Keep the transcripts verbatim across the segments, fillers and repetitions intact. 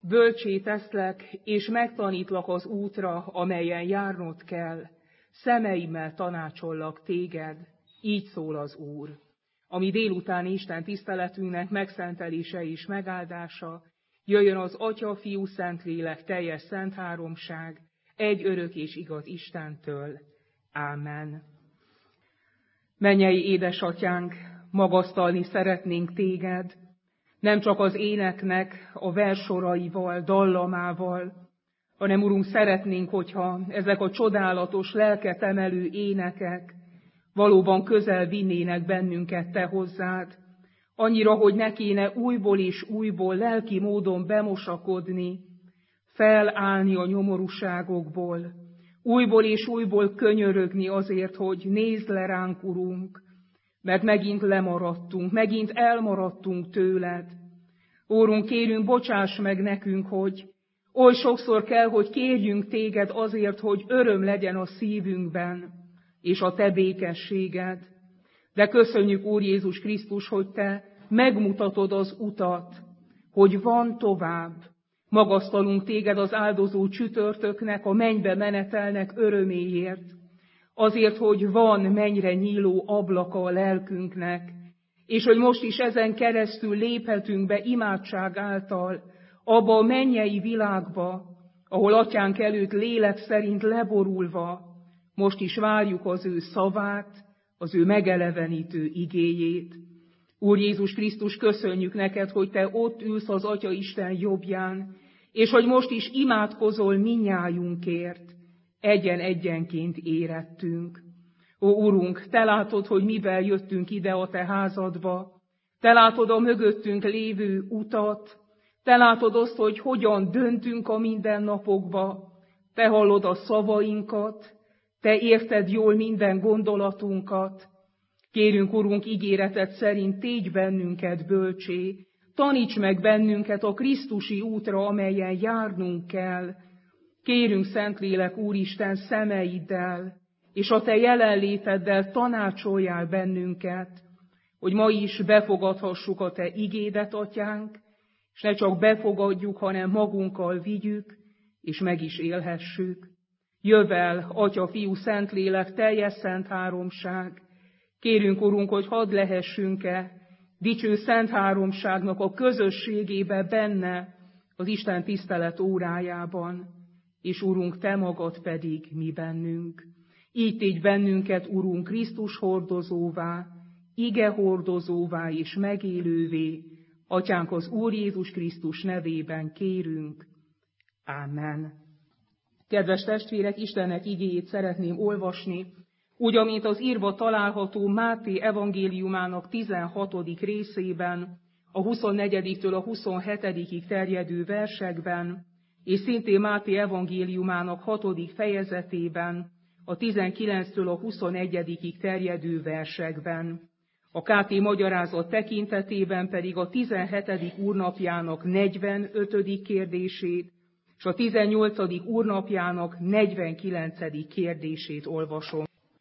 Bölcsé teszlek, és megtanítlak az útra, amelyen járnod kell. Szemeimmel tanácsollak téged, így szól az Úr. Ami délutáni Isten tiszteletünknek megszentelése és megáldása, jöjjön az Atya, Fiú, Szentlélek, teljes szent háromság, egy örök és igaz Istentől. Ámen. Mennyei édesatyánk, magasztalni szeretnénk téged, nem csak az éneknek a versoraival, dallamával, hanem, Urunk, szeretnénk, hogyha ezek a csodálatos, lelket emelő énekek valóban közel vinnének bennünket te hozzád, annyira, hogy ne kéne újból és újból lelki módon bemosakodni, felállni a nyomorúságokból, újból és újból könyörögni azért, hogy nézd le ránk, Urunk, mert megint lemaradtunk, megint elmaradtunk tőled. Úrunk, kérünk, bocsáss meg nekünk, hogy oly sokszor kell, hogy kérjünk téged azért, hogy öröm legyen a szívünkben, és a te békességed. De köszönjük, Úr Jézus Krisztus, hogy te megmutatod az utat, hogy van tovább. Magasztalunk téged az áldozó csütörtöknek, a mennybe menetelnek öröméért, azért, hogy van mennyre nyíló ablaka a lelkünknek, és hogy most is ezen keresztül léphetünk be imádság által abba a mennyei világba, ahol Atyánk előtt lélek szerint leborulva, most is várjuk az ő szavát, az ő megelevenítő igéjét. Úr Jézus Krisztus, köszönjük neked, hogy te ott ülsz az Atya Isten jobbján, és hogy most is imádkozol minnyájunkért, egyen-egyenként érettünk. Ó, Urunk, te látod, hogy mivel jöttünk ide a te házadba, te látod a mögöttünk lévő utat, te látod azt, hogy hogyan döntünk a mindennapokba, te hallod a szavainkat, te érted jól minden gondolatunkat. Kérünk, Urunk, ígéreted szerint tégy bennünket bölcsé, taníts meg bennünket a Krisztusi útra, amelyen járnunk kell. Kérünk, Szentlélek Úristen, szemeiddel, és a te jelenléteddel tanácsoljál bennünket, hogy ma is befogadhassuk a te igédet, Atyánk, és ne csak befogadjuk, hanem magunkkal vigyük, és meg is élhessük. Jövel, Atya, Fiú, Szentlélek, teljes szent háromság. Kérünk, Urunk, hogy hadd lehessünk-e dicső szent háromságnak a közösségébe benne, az Isten tisztelet órájában, és Urunk, te magad pedig mi bennünk. Így tégy bennünket, Urunk, Krisztus hordozóvá, ige hordozóvá és megélővé, Atyánk, az Úr Jézus Krisztus nevében kérünk. Ámen. Kedves testvérek, Istennek igéjét szeretném olvasni, úgy, amint az írva található Máté evangéliumának tizenhatodik részében, a huszonnegyediktől a huszonhetedikig terjedő versekben, és szintén Máté evangéliumának hatodik fejezetében, a tizenkilenctől a huszonegyedikig terjedő versekben. A ká té magyarázat tekintetében pedig a tizenhetedik úrnapjának negyvenötödik kérdését, és a tizennyolcadik úrnapjának negyvenkilencedik kérdését olvasom.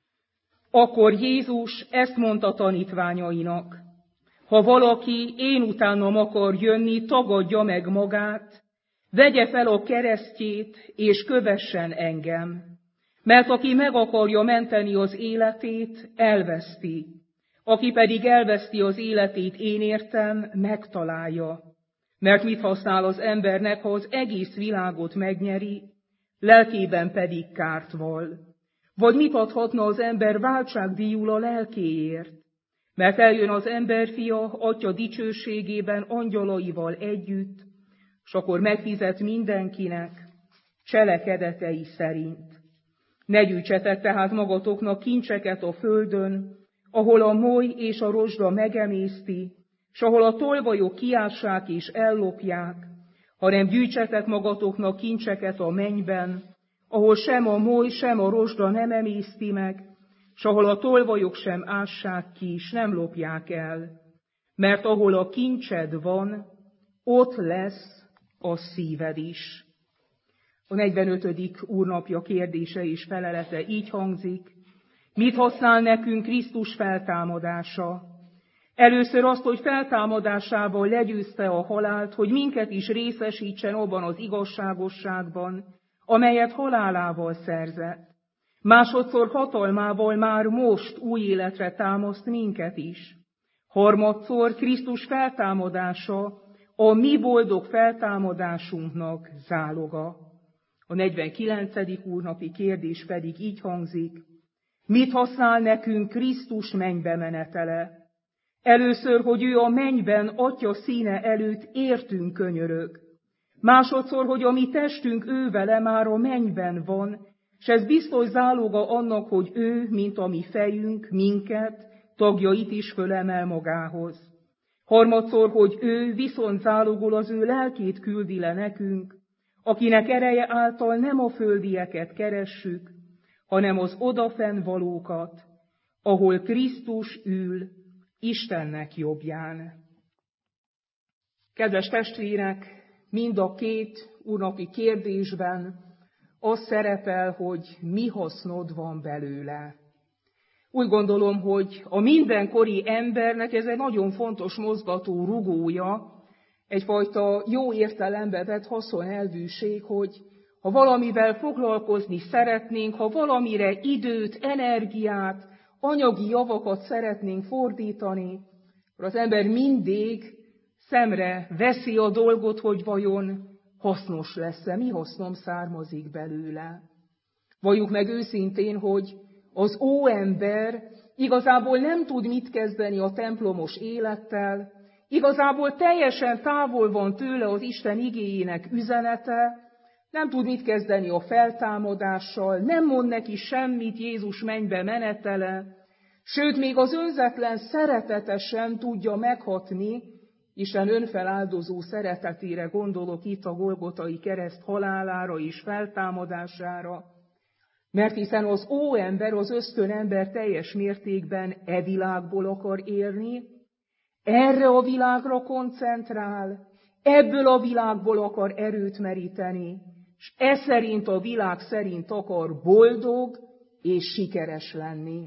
Akkor Jézus ezt mondta tanítványainak: ha valaki én utánam akar jönni, tagadja meg magát, vegye fel a keresztjét, és kövessen engem. Mert aki meg akarja menteni az életét, elveszti. Aki pedig elveszti az életét én értem, megtalálja. Mert mit használ az embernek, ha az egész világot megnyeri, lelkében pedig kárt val? Vagy mit adhatna az ember váltságdíjul a lelkéért? Mert eljön az emberfia Atya dicsőségében angyalaival együtt, s akkor megfizet mindenkinek cselekedetei szerint. Ne gyűjtsetek tehát magatoknak kincseket a földön, ahol a moly és a rozsda megemészti, s ahol a tolvajok kiássák és ellopják, hanem gyűjtsetek magatoknak kincseket a mennyben, ahol sem a moly, sem a rozsda nem emészti meg, s ahol a tolvajok sem ássák ki, s nem lopják el. Mert ahol a kincsed van, ott lesz a szíved is. A negyvenötödik úrnapja kérdése és felelete így hangzik: mit használ nekünk Krisztus feltámadása? Először azt, hogy feltámadásával legyőzte a halált, hogy minket is részesítsen abban az igazságosságban, amelyet halálával szerzett. Másodszor hatalmával már most új életre támaszt minket is. Harmadszor Krisztus feltámadása a mi boldog feltámadásunknak záloga. A negyvenkilencedik úrnapi kérdés pedig így hangzik: mit használ nekünk Krisztus mennybe menetele? Először, hogy ő a mennyben Atya színe előtt értünk könyörög. Másodszor, hogy a mi testünk ő vele már a mennyben van, és ez biztos záloga annak, hogy ő, mint a mi fejünk, minket, tagjait is fölemel magához. Harmadszor, hogy ő viszont zálogul az ő lelkét küldi le nekünk, akinek ereje által nem a földieket keressük, hanem az odafenn valókat, ahol Krisztus ül Istennek jobbján. Kedves testvérek, mind a két úrnapi kérdésben az szerepel, hogy mi hasznod van belőle. Úgy gondolom, hogy a mindenkori embernek ez egy nagyon fontos mozgató rugója, egyfajta jó értelembe vett haszonelvűség, hogy ha valamivel foglalkozni szeretnénk, ha valamire időt, energiát, anyagi javakat szeretnénk fordítani, akkor az ember mindig szemre veszi a dolgot, hogy vajon hasznos lesz-e, mi hasznom származik belőle. Valljuk meg őszintén, hogy az óember igazából nem tud mit kezdeni a templomos élettel, igazából teljesen távol van tőle az Isten igéjének üzenete, nem tud mit kezdeni a feltámadással, nem mond neki semmit Jézus mennybe menetele, sőt, még az önzetlen szeretete sem tudja meghatni, Isten önfeláldozó szeretetére gondolok itt a Golgotai kereszt halálára és feltámadására, mert hiszen az óember, az ösztönember teljes mértékben e világból akar élni, erre a világra koncentrál, ebből a világból akar erőt meríteni, és e szerint a világ szerint akar boldog és sikeres lenni.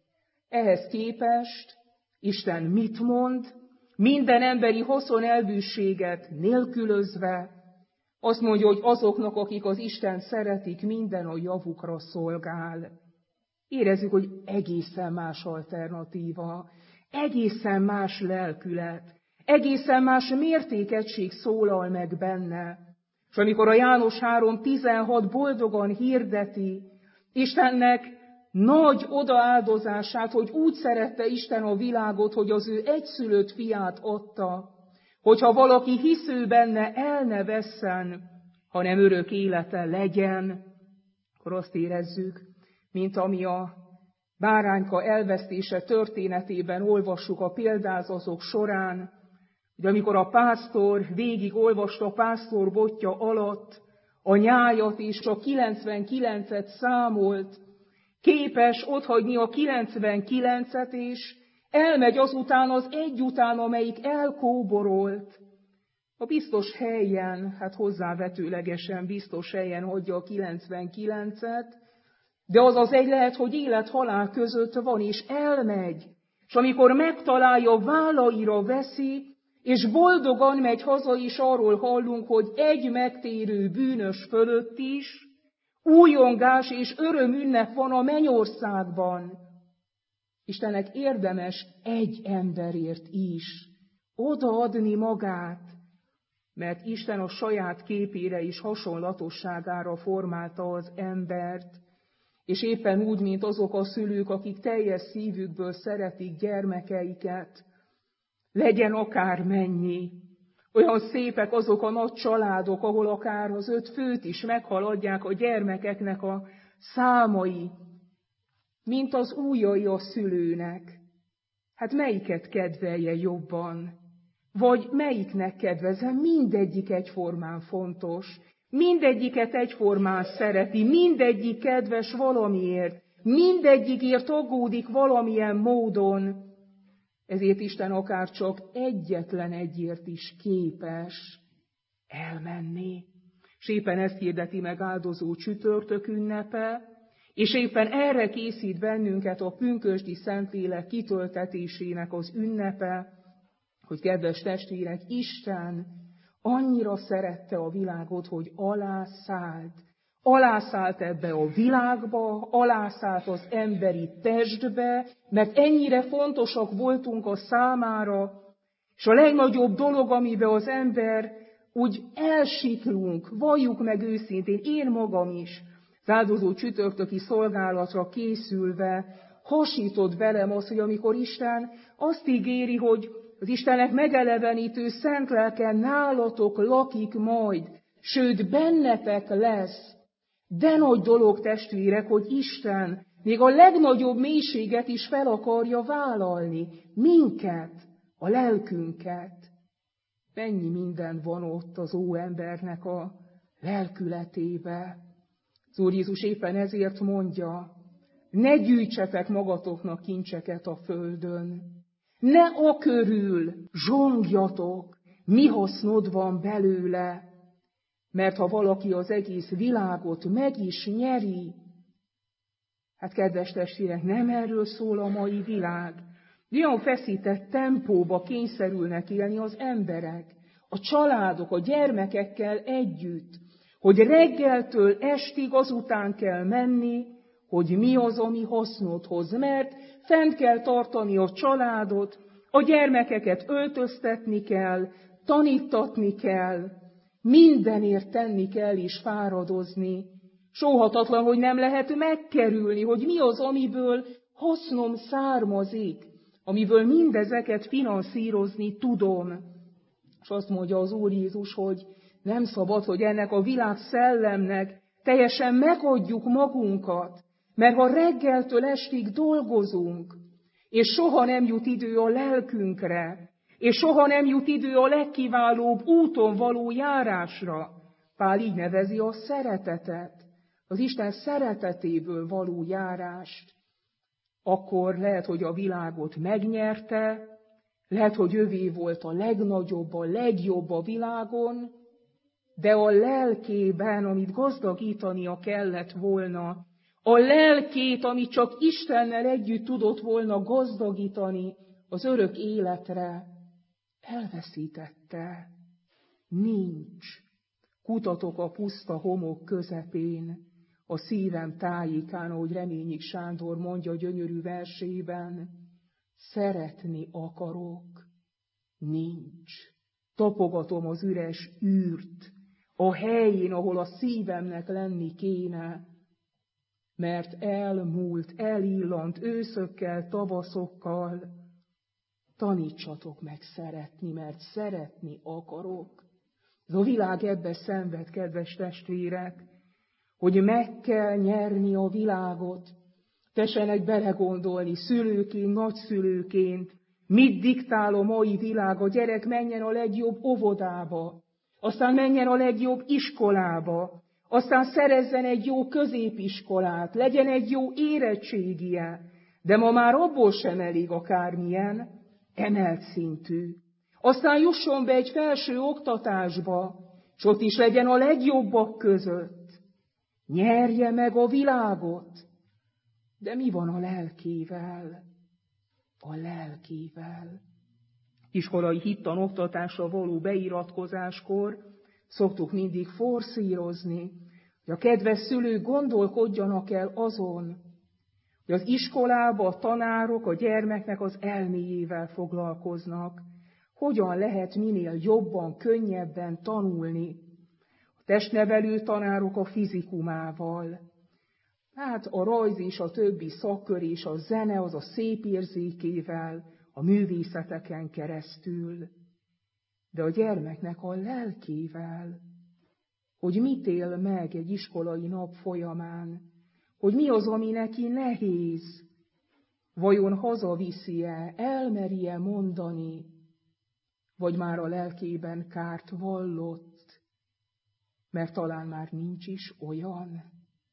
Ehhez képest Isten mit mond? Minden emberi haszonelvűséget nélkülözve azt mondja, hogy azoknak, akik az Isten szeretik, minden a javukra szolgál. Érezzük, hogy egészen más alternatíva, egészen más lelkület, egészen más mértékegység szólal meg benne. És amikor a János három tizenhat boldogan hirdeti Istennek nagy odaáldozását, hogy úgy szerette Isten a világot, hogy az ő egyszülött fiát adta, hogyha valaki hisző benne, el ne vesszen, hanem örök élete legyen, akkor azt érezzük, mint ami a bárányka elvesztése történetében olvassuk a példázatok során, hogy amikor a pásztor végig olvasta a pásztor botja alatt a nyájat, és csak kilencvenkilencet számolt, képes otthagyni a kilencvenkilencet, és elmegy azután az egy után, amelyik elkóborolt. A biztos helyen, hát hozzávetőlegesen biztos helyen hagyja a kilencvenkilencet, de az az egy lehet, hogy élet-halál között van, és elmegy. És amikor megtalálja, vállaira veszi, és boldogan megy haza, és arról hallunk, hogy egy megtérő bűnös fölött is újongás és örömünnep van a mennyországban. Istennek érdemes egy emberért is odaadni magát, mert Isten a saját képére és hasonlatosságára formálta az embert, és éppen úgy, mint azok a szülők, akik teljes szívükből szeretik gyermekeiket, legyen akármennyi. Olyan szépek azok a nagy családok, ahol akár az öt főt is meghaladják a gyermekeknek a számai, mint az ujjai a szülőnek. Hát melyiket kedvelje jobban? Vagy melyiknek kedvezem? Mindegyik egyformán fontos. Mindegyiket egyformán szereti, mindegyik kedves valamiért, mindegyikért aggódik valamilyen módon. Ezért Isten akár csak egyetlen egyért is képes elmenni. És éppen ezt hirdeti meg áldozó csütörtök ünnepe, És éppen erre készít bennünket a pünkösdi Szentlélek kitöltetésének az ünnepe, hogy kedves testvérek, Isten annyira szerette a világot, hogy alászállt. Alászállt ebbe a világba, alászállt az emberi testbe, mert ennyire fontosak voltunk a számára, és a legnagyobb dolog, amiben az ember úgy elsiklunk, valljuk meg őszintén, én magam is, az áldozó csütörtöki szolgálatra készülve, hasított velem az, hogy amikor Isten azt ígéri, hogy az Istennek megelevenítő szent lelke nálatok lakik majd, sőt bennetek lesz. De nagy dolog, testvérek, hogy Isten még a legnagyobb mélységet is fel akarja vállalni. Minket, a lelkünket. Mennyi minden van ott az óembernek a lelkületébe. Az Úr Jézus éppen ezért mondja, ne gyűjtsetek magatoknak kincseket a földön, ne akörül zsongjatok, mi hasznod van belőle, mert ha valaki az egész világot meg is nyeri, hát kedves testvérek, nem erről szól a mai világ. Olyan feszített tempóba kényszerülnek élni az emberek, a családok, a gyermekekkel együtt, hogy reggeltől estig azután kell menni, hogy mi az, ami hasznot hoz, mert fent kell tartani a családot, a gyermekeket öltöztetni kell, tanítatni kell, mindenért tenni kell és fáradozni. Sóhatatlan, hogy nem lehet megkerülni, hogy mi az, amiből hasznom származik, amiből mindezeket finanszírozni tudom. És azt mondja az Úr Jézus, hogy nem szabad, hogy ennek a világ szellemnek teljesen megadjuk magunkat, mert ha reggeltől estig dolgozunk, és soha nem jut idő a lelkünkre, és soha nem jut idő a legkiválóbb úton való járásra, Pál így nevezi a szeretetet, az Isten szeretetéből való járást, akkor lehet, hogy a világot megnyerte, lehet, hogy övé volt a legnagyobb, a legjobb a világon, de a lelkében, amit gazdagítania kellett volna, a lelkét, amit csak Istennel együtt tudott volna gazdagítani az örök életre, elveszítette. Nincs. Kutatok a puszta homok közepén, a szívem tájékán, ahogy Reményik Sándor mondja gyönyörű versében, szeretni akarok, nincs. Tapogatom az üres űrt, a helyén, ahol a szívemnek lenni kéne, mert elmúlt, elillant őszökkel, tavaszokkal, tanítsatok meg szeretni, mert szeretni akarok. Ez a világ ebbe szenved, kedves testvérek, hogy meg kell nyerni a világot. Tessenek belegondolni szülőként, nagyszülőként, mit diktál a mai világ, a gyerek menjen a legjobb óvodába, aztán menjen a legjobb iskolába, aztán szerezzen egy jó középiskolát, legyen egy jó érettségie, de ma már abból sem elég akármilyen, emelt szintű. Aztán jusson be egy felső oktatásba, és ott is legyen a legjobbak között. Nyerje meg a világot. De mi van a lelkével? A lelkével. Iskolai hittan oktatásra való beiratkozáskor szoktuk mindig forszírozni, hogy a kedves szülők gondolkodjanak el azon, hogy az iskolában a tanárok a gyermeknek az elméjével foglalkoznak, hogyan lehet minél jobban, könnyebben tanulni. A testnevelő tanárok a fizikumával, hát a rajz és a többi szakkör és a zene az a szép érzékével, a művészeteken keresztül, de a gyermeknek a lelkével, hogy mit él meg egy iskolai nap folyamán, hogy mi az, ami neki nehéz, vajon hazaviszi-e, elmeri-e mondani, vagy már a lelkében kárt vallott, mert talán már nincs is olyan.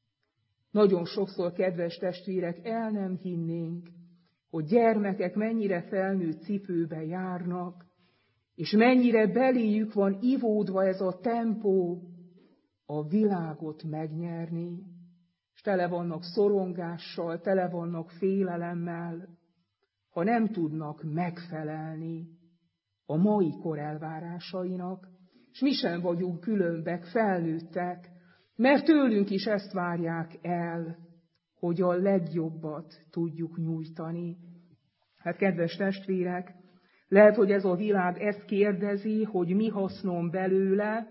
Nagyon sokszor, kedves testvérek, el nem hinnénk, hogy gyermekek mennyire felnőtt cipőbe járnak, és mennyire beléjük van ivódva ez a tempó, a világot megnyerni, és tele vannak szorongással, tele vannak félelemmel, ha nem tudnak megfelelni a mai kor elvárásainak, és mi sem vagyunk különbek, felnőttek, mert tőlünk is ezt várják el, hogy a legjobbat tudjuk nyújtani. Hát kedves testvérek, lehet, hogy ez a világ ezt kérdezi, hogy mi hasznom belőle,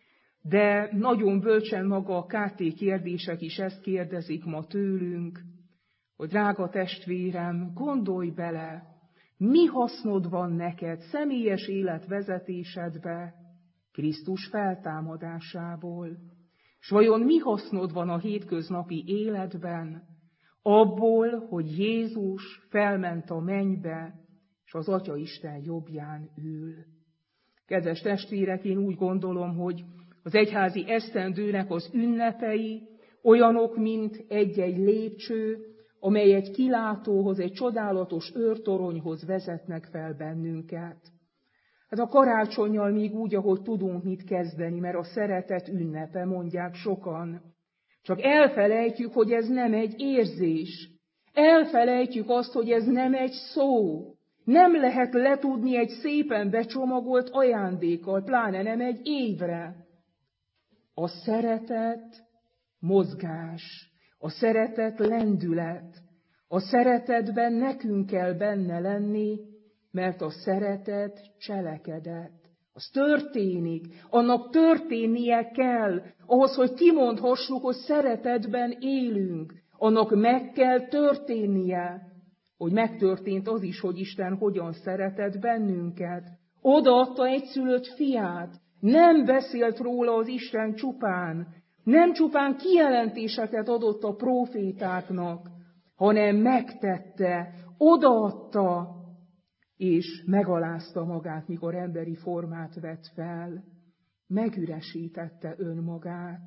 de nagyon bölcsen maga a ká té kérdések is ezt kérdezik ma tőlünk, hogy drága testvérem, gondolj bele, mi hasznod van neked személyes életvezetésedbe Krisztus feltámadásából, és vajon mi hasznod van a hétköznapi életben abból, hogy Jézus felment a mennybe, és az Atyaisten jobbján ül. Kedves testvérek, én úgy gondolom, hogy az egyházi esztendőnek az ünnepei olyanok, mint egy-egy lépcső, amely egy kilátóhoz, egy csodálatos őrtoronyhoz vezetnek fel bennünket. Hát a karácsonnyal még úgy, ahogy tudunk mit kezdeni, mert a szeretet ünnepe, mondják sokan. Csak elfelejtjük, hogy ez nem egy érzés. Elfelejtjük azt, hogy ez nem egy szó. Nem lehet letudni egy szépen becsomagolt ajándékkal, pláne nem egy évre. A szeretet mozgás, a szeretet lendület, a szeretetben nekünk kell benne lenni, mert a szeretet cselekedet. Az történik, annak történnie kell, ahhoz, hogy kimondhassuk, hogy szeretetben élünk. Annak meg kell történnie, hogy megtörtént az is, hogy Isten hogyan szeretett bennünket. Odaadta egyszülött fiát, nem beszélt róla az Isten csupán, nem csupán kijelentéseket adott a prófétáknak, hanem megtette, odaadta, és megalázta magát, mikor emberi formát vett fel, megüresítette önmagát.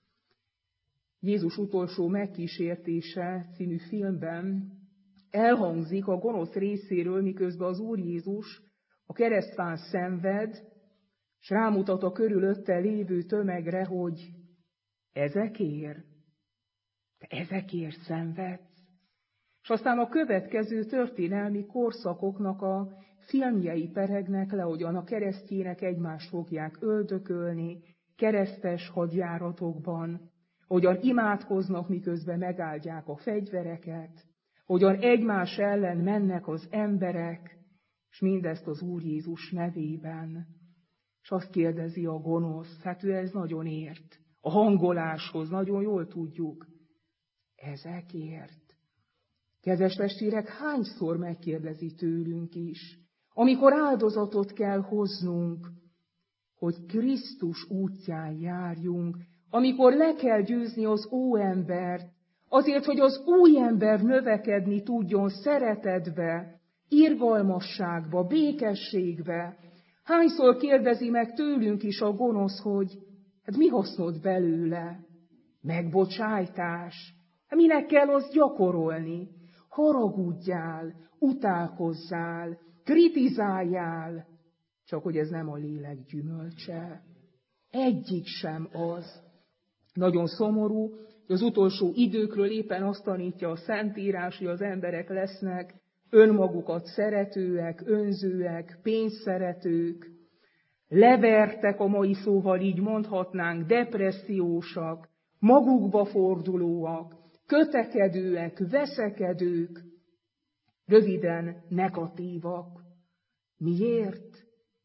Jézus utolsó megkísértése című filmben elhangzik a gonosz részéről, miközben az Úr Jézus a keresztfán szenved, és rámutat a körülötte lévő tömegre, hogy ezekért, te ezekért szenvedsz. És aztán a következő történelmi korszakoknak a filmjei peregnek le, hogyan a keresztjének egymást fogják öldökölni, keresztes hadjáratokban, hogyan imádkoznak, miközben megáldják a fegyvereket, hogyan egymás ellen mennek az emberek, és mindezt az Úr Jézus nevében. És azt kérdezi a gonosz, hát ő ez nagyon ért, a hangoláshoz nagyon jól tudjuk. Ezekért. Kedves testvérek, hányszor megkérdezi tőlünk is, amikor áldozatot kell hoznunk, hogy Krisztus útján járjunk, amikor le kell győzni az óembert, azért, hogy az új ember növekedni tudjon szeretetbe, irgalmasságba, békességbe. Hányszor kérdezi meg tőlünk is a gonosz, hogy hát mi hasznod belőle? Megbocsájtás. Hát minek kell azt gyakorolni? Haragudjál, utálkozzál, kritizáljál, csak hogy ez nem a lélek gyümölcse. Egyik sem az. Nagyon szomorú, hogy az utolsó időkről éppen azt tanítja a Szentírás, hogy az emberek lesznek önmagukat szeretőek, önzőek, pénzszeretők, levertek, a mai szóval így mondhatnánk, depressziósak, magukba fordulóak, kötekedőek, veszekedők, röviden negatívak. Miért?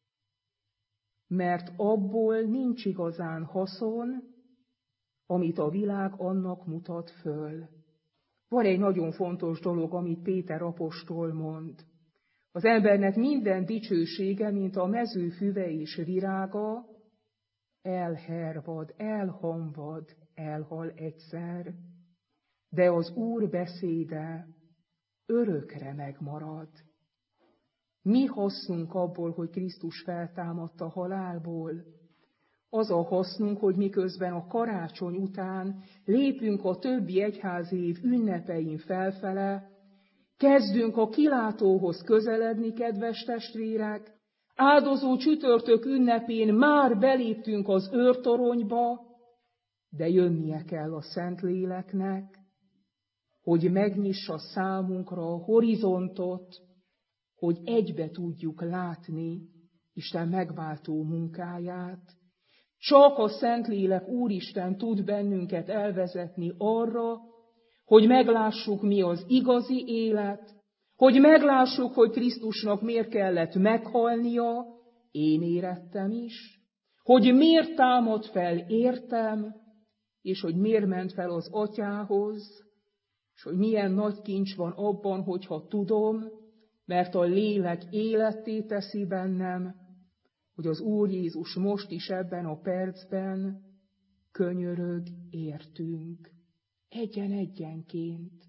Mert abból nincs igazán haszon, amit a világ annak mutat föl. Van egy nagyon fontos dolog, amit Péter apostol mond. Az embernek minden dicsősége, mint a mező füve és virága, elhervad, elhamvad, elhal egyszer, de az Úr beszéde örökre megmarad. Mi hasznunk abból, hogy Krisztus feltámadt a halálból? Az a hasznunk, hogy miközben a karácsony után lépünk a többi egyházi év ünnepein felfele, kezdünk a kilátóhoz közeledni, kedves testvérek, áldozó csütörtök ünnepén már beléptünk az őrtoronyba, de jönnie kell a Szentléleknek, hogy megnyissa számunkra a horizontot, hogy egybe tudjuk látni Isten megváltó munkáját. Csak a Szentlélek Úristen tud bennünket elvezetni arra, hogy meglássuk, mi az igazi élet, hogy meglássuk, hogy Krisztusnak miért kellett meghalnia, én érettem is, hogy miért támad fel értem, és hogy miért ment fel az Atyához, és hogy milyen nagy kincs van abban, hogyha tudom, mert a lélek életté teszi bennem, hogy az Úr Jézus most is ebben a percben könyörög értünk, egyen-egyenként.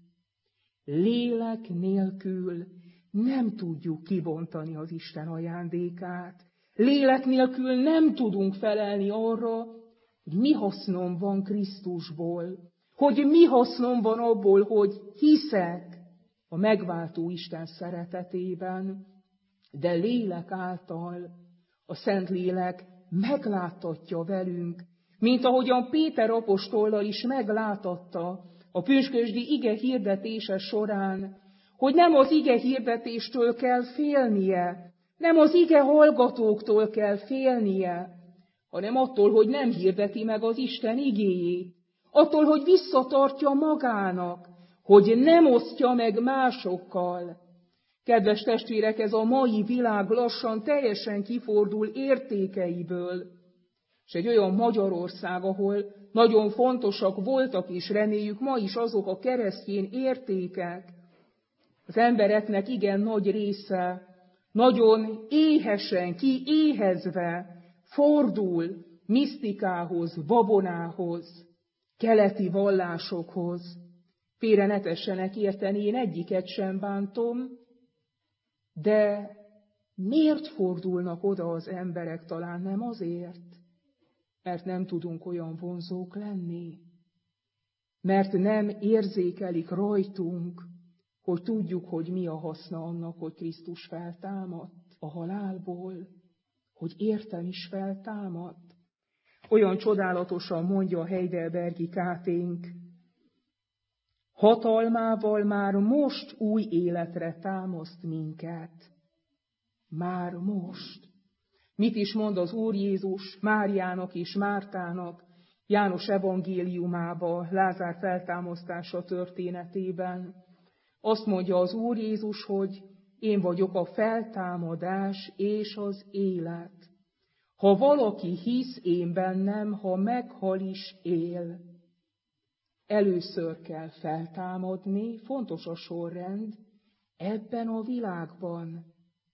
Lélek nélkül nem tudjuk kibontani az Isten ajándékát. Lélek nélkül nem tudunk felelni arra, hogy mi hasznom van Krisztusból, hogy mi hasznom van abból, hogy hiszek a megváltó Isten szeretetében, de lélek által a Szentlélek megláttatja velünk, mint ahogyan Péter apostollal is meglátatta a pünkösdi ige hirdetése során, hogy nem az ige hirdetéstől kell félnie, nem az ige hallgatóktól kell félnie, hanem attól, hogy nem hirdeti meg az Isten igéjét, attól, hogy visszatartja magának, hogy nem osztja meg másokkal. Kedves testvérek, ez a mai világ lassan teljesen kifordul értékeiből, és egy olyan Magyarország, ahol nagyon fontosak voltak, és reméljük ma is azok a keresztény értékek, az embereknek igen nagy része nagyon éhesen, kiéhezve fordul misztikához, babonához, keleti vallásokhoz. Félre ne tessenek érteni, én egyiket sem bántom, de miért fordulnak oda az emberek? Talán nem azért, mert nem tudunk olyan vonzók lenni, mert nem érzékelik rajtunk, hogy tudjuk, hogy mi a haszna annak, hogy Krisztus feltámadt a halálból, hogy értem is feltámadt. Olyan csodálatosan mondja a heidelbergi káténk, hatalmával már most új életre támaszt minket. Már most. Mit is mond az Úr Jézus Máriának és Mártának János evangéliumába, Lázár feltámasztása történetében? Azt mondja az Úr Jézus, hogy én vagyok a feltámadás és az élet. Ha valaki hisz én bennem, ha meghal is él. Először kell feltámadni, fontos a sorrend, ebben a világban.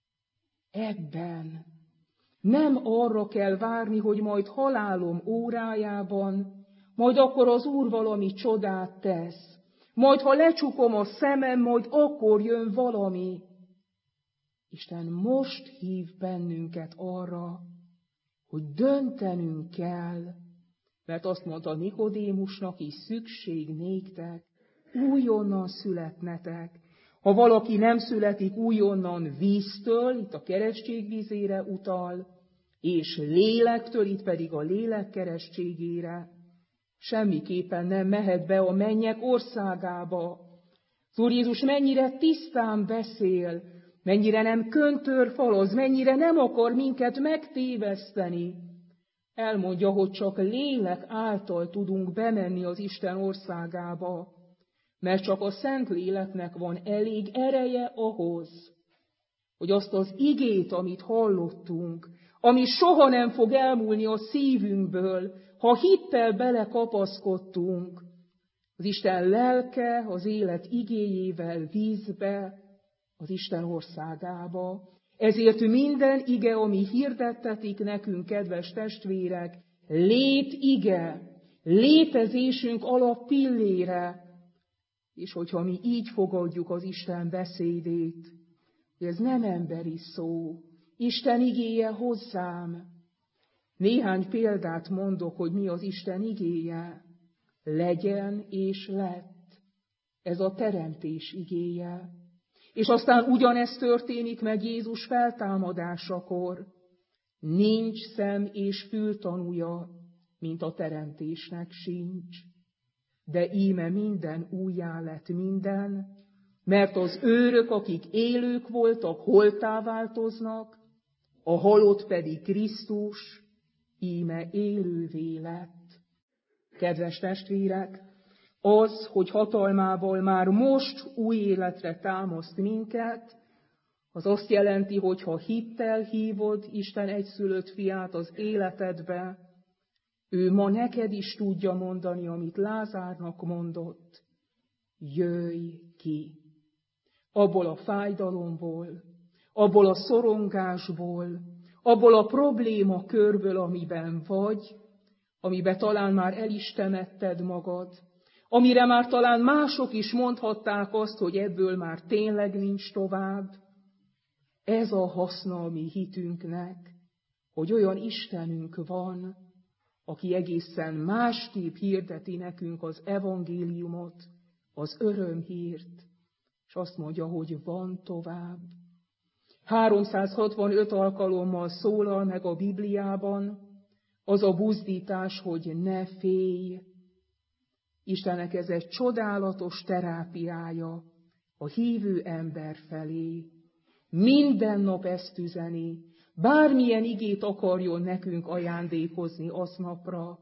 Ebben. Nem arra kell várni, hogy majd halálom órájában, majd akkor az Úr valami csodát tesz. Majd ha lecsukom a szemem, majd akkor jön valami. Isten most hív bennünket arra, hogy döntenünk kell, mert azt mondta Nikodémusnak is, szükség néktek, újonnan születnetek. Ha valaki nem születik újonnan víztől, itt a keresztségvízére utal, és lélektől, itt pedig a lélek keresztségére, semmiképpen nem mehet be a mennyek országába. Az Úr Jézus mennyire tisztán beszél, mennyire nem köntörfaloz, mennyire nem akar minket megtéveszteni. Elmondja, hogy csak lélek által tudunk bemenni az Isten országába, mert csak a Szentléleknek van elég ereje ahhoz, hogy azt az igét, amit hallottunk, ami soha nem fog elmúlni a szívünkből, ha hittel belekapaszkodtunk, az Isten lelke az élet igéjével vízbe, az Isten országába. Ezért minden ige, ami hirdettetik nekünk, kedves testvérek, lét ige, létezésünk alap pillére. És hogyha mi így fogadjuk az Isten beszédét, hogy ez nem emberi szó, Isten igéje hozzám. Néhány példát mondok, hogy mi az Isten igéje. Legyen és lett. Ez a teremtés igéje. És aztán ugyanezt történik meg Jézus feltámadásakor. Nincs szem és fültanúja, mint a teremtésnek sincs. de íme minden újjá lett minden, mert az őrök, akik élők voltak, holttá változnak, a halott pedig Krisztus, íme élővé lett. Kedves testvérek, az, hogy hatalmával már most új életre támaszt minket, az azt jelenti, hogy ha hittel hívod Isten egyszülött fiát az életedbe, ő ma neked is tudja mondani, amit Lázárnak mondott. Jöjj ki! Abból a fájdalomból, abból a szorongásból, abból a probléma körből, amiben vagy, amiben talán már el is temetted magad, amire már talán mások is mondhatták azt, hogy ebből már tényleg nincs tovább. Ez a haszna a mi hitünknek, hogy olyan Istenünk van, aki egészen másképp hirdeti nekünk az evangéliumot, az örömhírt, és azt mondja, hogy van tovább. háromszázhatvanöt alkalommal szólal meg a Bibliában az a buzdítás, hogy ne félj. Istennek ez egy csodálatos terápiája a hívő ember felé. Minden nap ezt üzeni, bármilyen igét akarjon nekünk ajándékozni aznapra.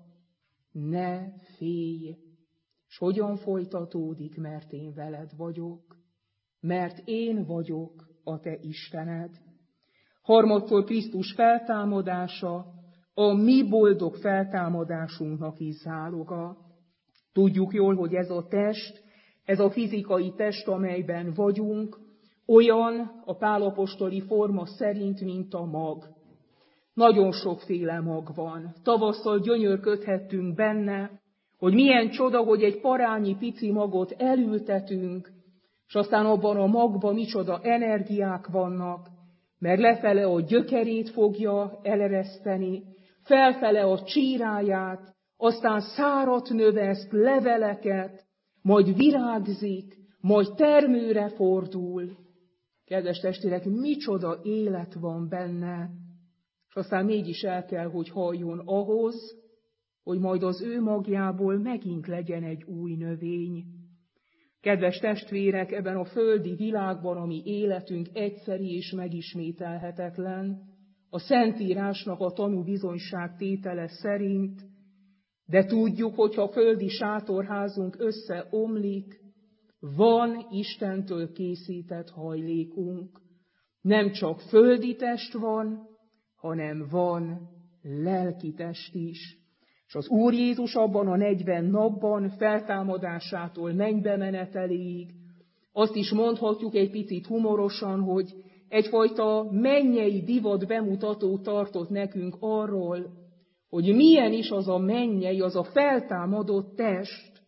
Ne félj! És hogyan folytatódik? Mert én veled vagyok. Mert én vagyok a te Istened. Harmadszor Krisztus feltámadása a mi boldog feltámadásunknak is záloga. Tudjuk jól, hogy ez a test, ez a fizikai test, amelyben vagyunk, olyan a Pál apostoli forma szerint, mint a mag. Nagyon sokféle mag van. Tavasszal gyönyörködhettünk benne, hogy milyen csoda, hogy egy parányi pici magot elültetünk, és aztán abban a magban micsoda energiák vannak, mert lefele a gyökerét fogja elereszteni, felfele a csíráját, aztán szárat növeszt, leveleket, majd virágzik, majd termőre fordul. Kedves testvérek, micsoda élet van benne, és aztán mégis el kell, hogy halljon ahhoz, hogy majd az ő magjából megint legyen egy új növény. Kedves testvérek, ebben a földi világban, ami életünk egyszeri és megismételhetetlen, a Szentírásnak a tanúbizonyság tétele szerint, de tudjuk, hogyha a földi sátorházunk összeomlik, van Istentől készített hajlékunk. Nem csak földi test van, hanem van lelki test is. És az Úr Jézus abban a negyven napban feltámadásától mennybe meneteléig, azt is mondhatjuk egy picit humorosan, hogy egyfajta mennyei divat bemutató tartott nekünk arról, hogy milyen is az a mennyei, az a feltámadott test,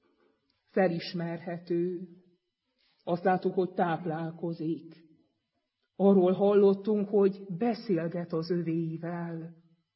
felismerhető. Azt láttuk, hogy táplálkozik. Arról hallottunk, hogy beszélget az övéivel.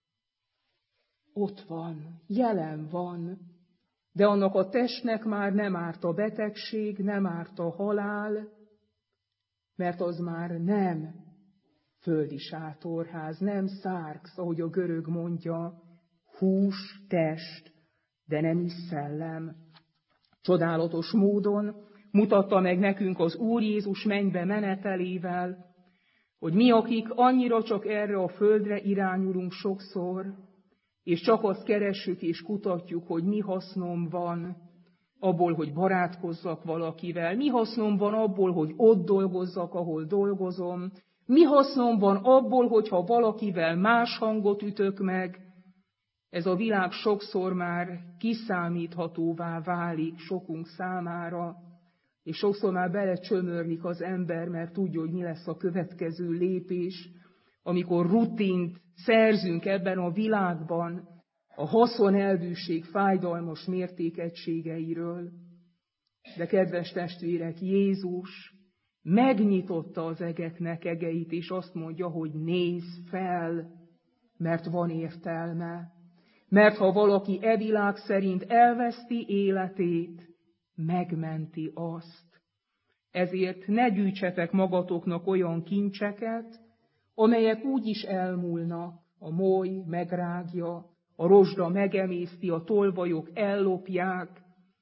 Ott van, jelen van, de annak a testnek már nem árt a betegség, nem árt a halál, mert az már nem földi sátorház, nem szárksz, ahogy a görög mondja, hús, test, de nem is szellem. Csodálatos módon mutatta meg nekünk az Úr Jézus mennybe menetelével, hogy mi, akik annyira csak erre a földre irányulunk sokszor, és csak azt keressük és kutatjuk, hogy mi hasznom van abból, hogy barátkozzak valakivel, mi hasznom van abból, hogy ott dolgozzak, ahol dolgozom, mi hasznom van abból, hogyha valakivel más hangot ütök meg. Ez a világ sokszor már kiszámíthatóvá válik sokunk számára, és sokszor már belecsömörlik az ember, mert tudja, hogy mi lesz a következő lépés, amikor rutint szerzünk ebben a világban a haszonelvűség fájdalmas mértékegységeiről. De kedves testvérek, Jézus megnyitotta az egeknek egeit, és azt mondja, hogy nézz fel, mert van értelme. Mert ha valaki e világ szerint elveszti életét, megmenti azt. Ezért ne gyűjtsetek magatoknak olyan kincseket, amelyek úgy is elmúlnak, a moly megrágja, a rozsda megemészti, a tolvajok ellopják,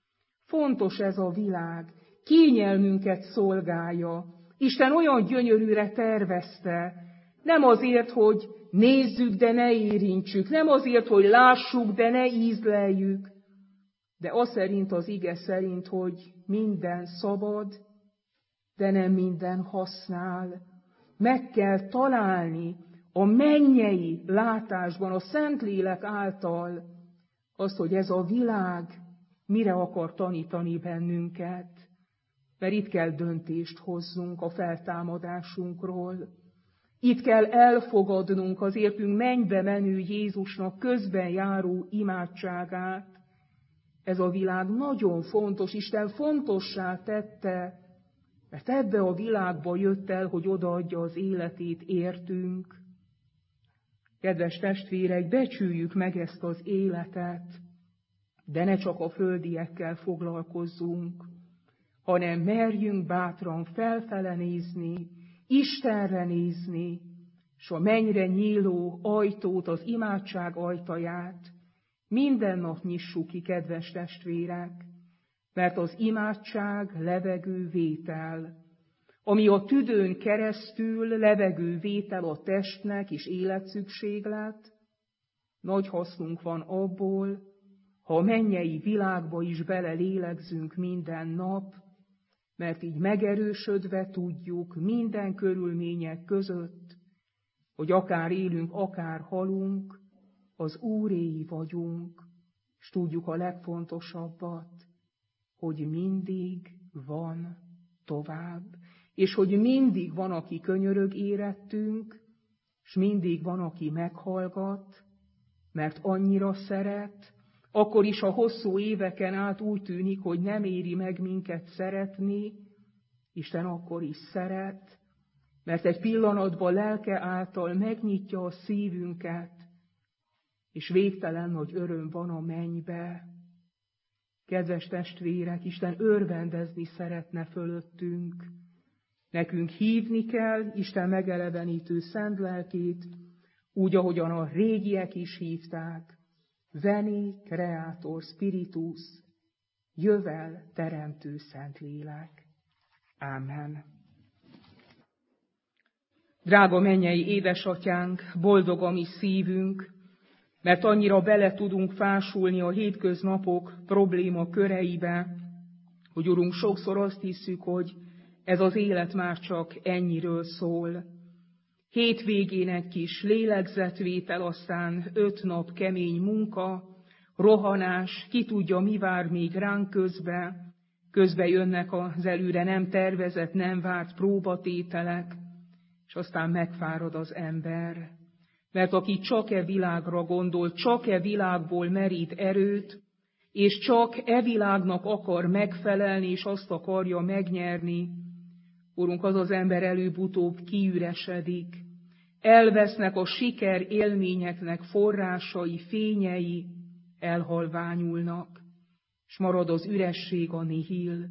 Fontos ez a világ, kényelmünket szolgálja. Isten olyan gyönyörűre tervezte, nem azért, hogy nézzük, de ne érintsük, nem azért, hogy lássuk, de ne ízleljük, de az szerint, az ige szerint, hogy minden szabad, de nem minden használ. Meg kell találni a mennyei látásban, a Szentlélek által azt, hogy ez a világ mire akar tanítani bennünket. Mert itt kell döntést hoznunk a feltámadásunkról. Itt kell elfogadnunk az értünk mennybe menő Jézusnak közben járó imádságát. Ez a világ nagyon fontos, Isten fontossá tette, mert ebbe a világba jött el, hogy odaadja az életét értünk. Kedves testvérek, becsüljük meg ezt az életet, de ne csak a földiekkel foglalkozzunk, hanem merjünk bátran felfele nézni, Istenre nézni, s a mennyre nyíló ajtót, az imádság ajtaját minden nap nyissuk ki, kedves testvérek, mert az imádság levegővétel, ami a tüdőn keresztül levegővétel a testnek és életszükséglet, nagy hasznunk van abból, ha a mennyei világba is belelélegzünk minden nap, mert így megerősödve tudjuk minden körülmények között, hogy akár élünk, akár halunk, az Úréi vagyunk, és tudjuk a legfontosabbat, hogy mindig van tovább, és hogy mindig van, aki könyörög érettünk, és mindig van, aki meghallgat, mert annyira szeret, akkor is a hosszú éveken át úgy tűnik, hogy nem éri meg minket szeretni, Isten akkor is szeret, mert egy pillanatban lelke által megnyitja a szívünket, és végtelen nagy öröm van a mennybe. Kedves testvérek, Isten örvendezni szeretne fölöttünk. Nekünk hívni kell Isten megelevenítő szent lelkét, úgy, ahogyan a régiek is hívták. Veni Creator Spiritus, jövel teremtő Szentlélek. Ámen. Drága mennyei édesatyánk, boldog a mi szívünk, mert annyira bele tudunk fásulni a hétköznapok probléma köreibe, hogy Urunk, sokszor azt hiszük, hogy ez az élet már csak ennyiről szól. Hétvégének kis lélegzetvétel, aztán öt nap kemény munka, rohanás, ki tudja, mi vár még ránk közbe, közbe jönnek az előre nem tervezett, nem várt próbatételek, és aztán megfárad az ember. Mert aki csak e világra gondol, csak e világból merít erőt, és csak e világnak akar megfelelni, és azt akarja megnyerni, Urunk, az az ember előbb-utóbb kiüresedik. Elvesznek a siker élményeknek forrásai, fényei, elhalványulnak, és marad az üresség, a nihil.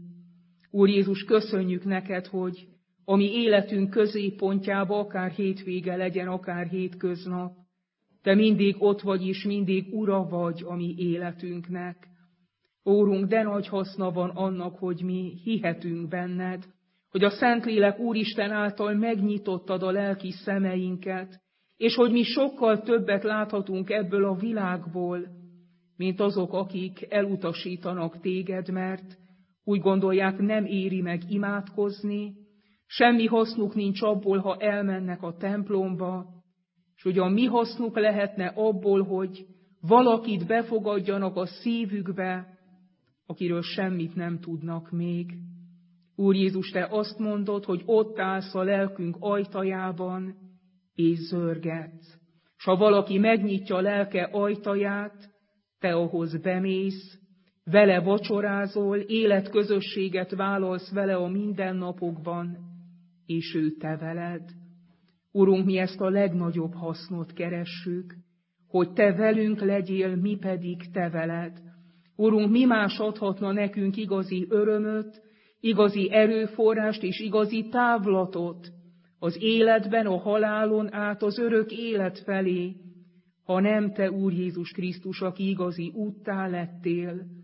Úr Jézus, köszönjük neked, hogy a mi életünk középpontjába, akár hétvége legyen, akár hétköznap, te mindig ott vagy, és mindig ura vagy a mi életünknek. Úrunk, de nagy haszna van annak, hogy mi hihetünk benned, hogy a Szentlélek Úristen által megnyitottad a lelki szemeinket, és hogy mi sokkal többet láthatunk ebből a világból, mint azok, akik elutasítanak téged, mert úgy gondolják, nem éri meg imádkozni, semmi hasznuk nincs abból, ha elmennek a templomba, és hogy a mi hasznuk lehetne abból, hogy valakit befogadjanak a szívükbe, akiről semmit nem tudnak még. Úr Jézus, te azt mondod, hogy ott állsz a lelkünk ajtajában, és zörgetsz. S ha valaki megnyitja a lelke ajtaját, te ahhoz bemész, vele vacsorázol, életközösséget vállalsz vele a mindennapokban, és ő te veled. Urunk, mi ezt a legnagyobb hasznot keressük, hogy te velünk legyél, mi pedig te veled. Urunk, mi más adhatna nekünk igazi örömöt, igazi erőforrást és igazi távlatot az életben, a halálon át az örök élet felé, ha nem te, Úr Jézus Krisztus, aki igazi úttá lettél,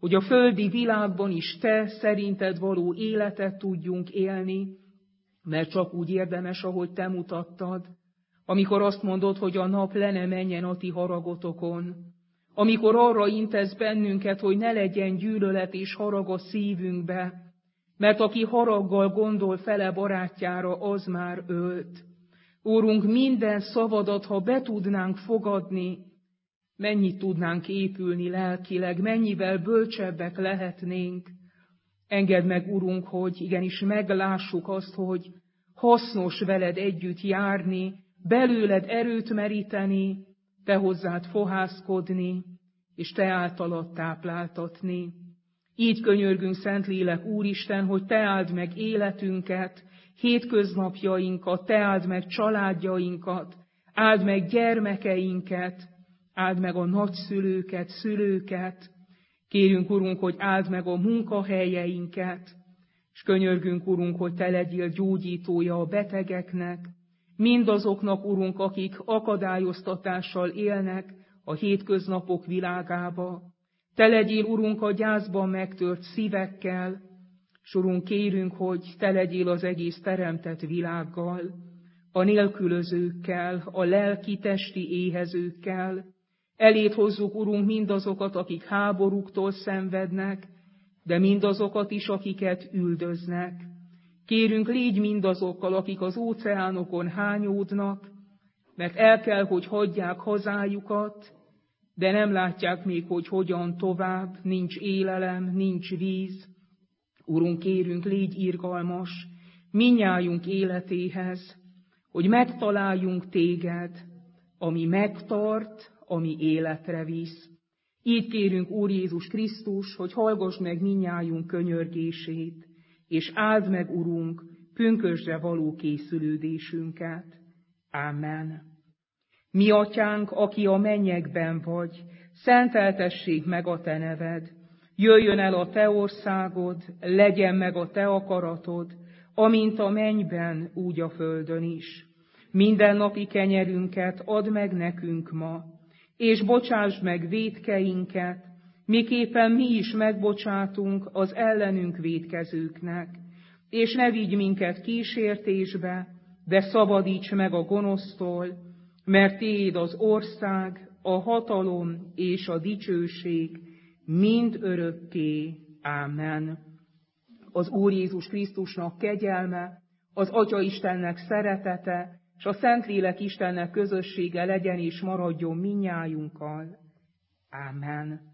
hogy a földi világban is Te szerinted való életet tudjunk élni, mert csak úgy érdemes, ahogy Te mutattad, amikor azt mondod, hogy a nap le ne menjen a Ti haragotokon, amikor arra intesz bennünket, hogy ne legyen gyűlölet és harag a szívünkbe, mert aki haraggal gondol fele barátjára, az már ölt. Úrunk, minden szavadat, ha be tudnánk fogadni, mennyit tudnánk épülni lelkileg, mennyivel bölcsebbek lehetnénk. Engedd meg, Urunk, hogy igenis meglássuk azt, hogy hasznos veled együtt járni, belőled erőt meríteni, Te hozzád fohászkodni, és Te általad tápláltatni. Így könyörgünk, Szentlélek Úristen, hogy Te áld meg életünket, hétköznapjainkat, Te áld meg családjainkat, áld meg gyermekeinket, áld meg a nagyszülőket, szülőket. Kérünk, Urunk, hogy áld meg a munkahelyeinket, és könyörgünk, Urunk, hogy Te legyél gyógyítója a betegeknek, mindazoknak, Urunk, akik akadályoztatással élnek a hétköznapok világába. Te legyél, Urunk, a gyászban megtört szívekkel, és Urunk, kérünk, hogy Te legyél az egész teremtett világgal, a nélkülözőkkel, a lelki-testi éhezőkkel. Eléd hozzuk, Urunk, mindazokat, akik háborúktól szenvednek, de mindazokat is, akiket üldöznek. Kérünk, légy mindazokkal, akik az óceánokon hányódnak, mert el kell, hogy hagyják hazájukat, de nem látják még, hogy hogyan tovább, nincs élelem, nincs víz. Urunk, kérünk, légy irgalmas mindnyájunk életéhez, hogy megtaláljunk Téged, ami megtart, ami életre visz. Így kérünk, Úr Jézus Krisztus, hogy hallgass meg mindnyájunk könyörgését, és áld meg, Urunk, pünkösdre való készülődésünket. Ámen. Mi Atyánk, aki a mennyekben vagy, szenteltessék meg a Te neved. Jöjjön el a Te országod, legyen meg a Te akaratod, amint a mennyben, úgy a földön is. Mindennapi kenyerünket add meg nekünk ma, és bocsásd meg vétkeinket, miképpen mi is megbocsátunk az ellenünk vétkezőknek. És ne vigy minket kísértésbe, de szabadíts meg a gonosztól, mert Tiéd az ország, a hatalom és a dicsőség mind örökké. Ámen. Az Úr Jézus Krisztusnak kegyelme, az Atya Istennek szeretete, és a Szentlélek Istennek közössége legyen és maradjon mindnyájunkkal. Ámen.